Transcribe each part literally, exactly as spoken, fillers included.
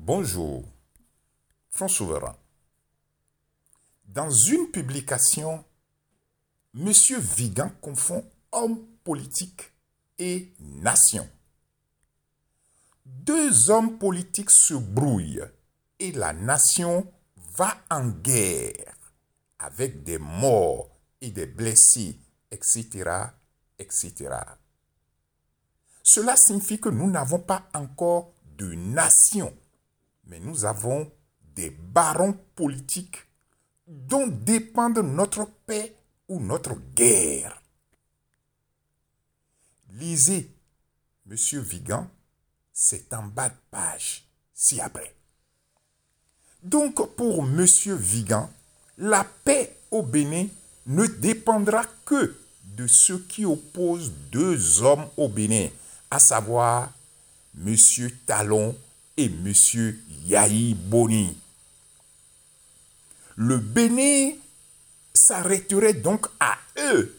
Bonjour, Front Souverain. Dans une publication, M. Vigan confond homme politique et nation. Deux hommes politiques se brouillent et la nation va en guerre avec des morts et des blessés, et cetera, et cetera. Cela signifie que nous n'avons pas encore de nation, mais nous avons des barons politiques dont dépendent notre paix ou notre guerre. Lisez, M. Vigan, c'est en bas de page, ci-après. Donc, pour M. Vigan, la paix au Bénin ne dépendra que de ce qui oppose deux hommes au Bénin, à savoir M. Talon et M. Yahi Boni. Le Bénin s'arrêterait donc à eux.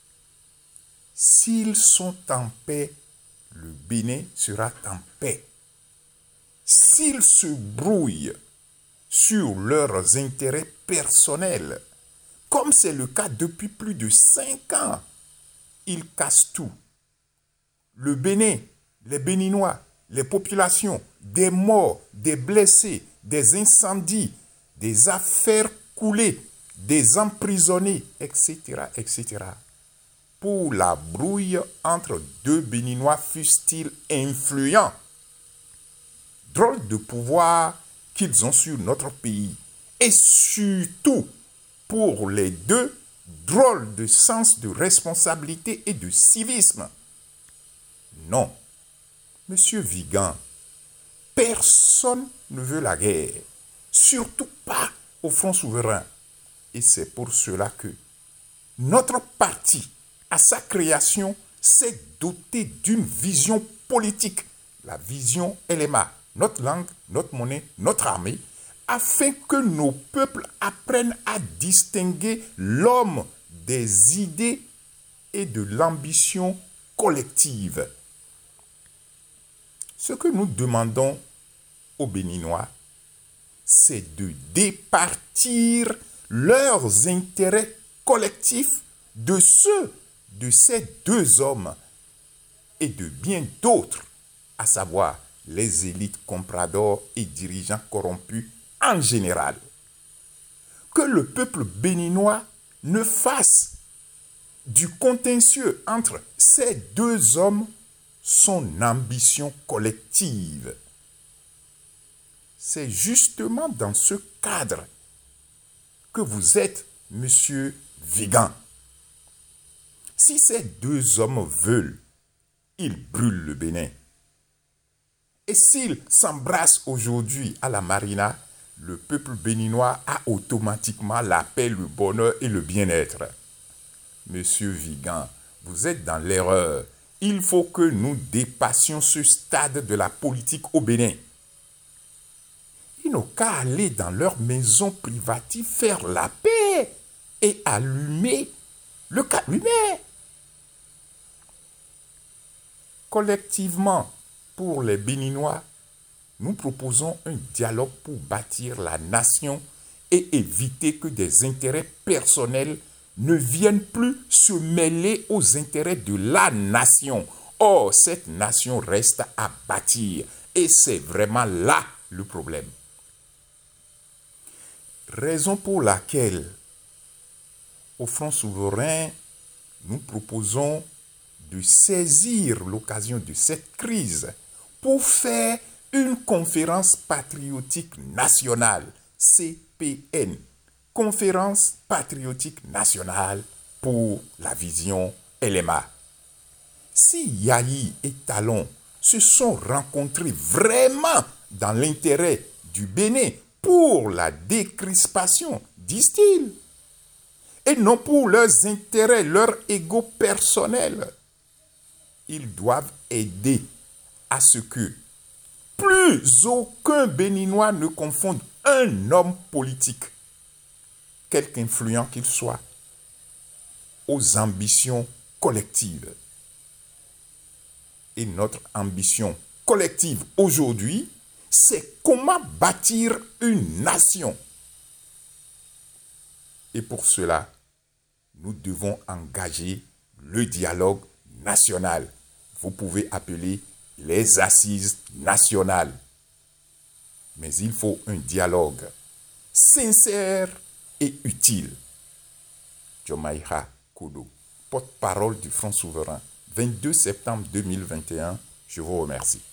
S'ils sont en paix, le Bénin sera en paix. S'ils se brouillent sur leurs intérêts personnels, comme c'est le cas depuis plus de cinq ans, ils cassent tout. Le Bénin, les Béninois, les populations, des morts, des blessés, des incendies, des affaires coulées, des emprisonnés, et cetera, et cetera. Pour la brouille entre deux Béninois fussent-ils influents. Drôle de pouvoir qu'ils ont sur notre pays. Et surtout, pour les deux, drôle de sens de responsabilité et de civisme. Non, Monsieur Vigan, personne ne veut la guerre, surtout pas au Front Souverain. Et c'est pour cela que notre parti, à sa création, s'est doté d'une vision politique, la vision L M A, notre langue, notre monnaie, notre armée, afin que nos peuples apprennent à distinguer l'homme des idées et de l'ambition collective. Ce que nous demandons aux Béninois, c'est de départir leurs intérêts collectifs de ceux de ces deux hommes et de bien d'autres, à savoir les élites compradors et dirigeants corrompus en général. Que le peuple béninois ne fasse du contentieux entre ces deux hommes son ambition collective. C'est justement dans ce cadre que vous êtes, Monsieur Vigan. Si ces deux hommes veulent, ils brûlent le Bénin. Et s'ils s'embrassent aujourd'hui à la marina, le peuple béninois a automatiquement la paix, le bonheur et le bien-être. Monsieur Vigan, vous êtes dans l'erreur. Il faut que nous dépassions ce stade de la politique au Bénin. Ils n'ont qu'à aller dans leur maison privative faire la paix et allumer le calumet. Collectivement, pour les Béninois, nous proposons un dialogue pour bâtir la nation et éviter que des intérêts personnels ne viennent plus se mêler aux intérêts de la nation. Or, cette nation reste à bâtir et c'est vraiment là le problème. Raison pour laquelle, au Front Souverain, nous proposons de saisir l'occasion de cette crise pour faire une conférence patriotique nationale, C P N, Conférence patriotique nationale pour la vision L M A. Si Yahi et Talon se sont rencontrés vraiment dans l'intérêt du Bénin pour la décrispation, disent-ils, et non pour leurs intérêts, leur ego personnel, ils doivent aider à ce que plus aucun Béninois ne confonde un homme politique, quelque influent qu'il soit, aux ambitions collectives. Et notre ambition collective aujourd'hui, c'est comment bâtir une nation. Et pour cela, nous devons engager le dialogue national. Vous pouvez appeler les assises nationales. Mais il faut un dialogue sincère et utile. Diomaye Kodo, porte-parole du Front souverain, vingt-deux septembre deux mille vingt et un. Je vous remercie.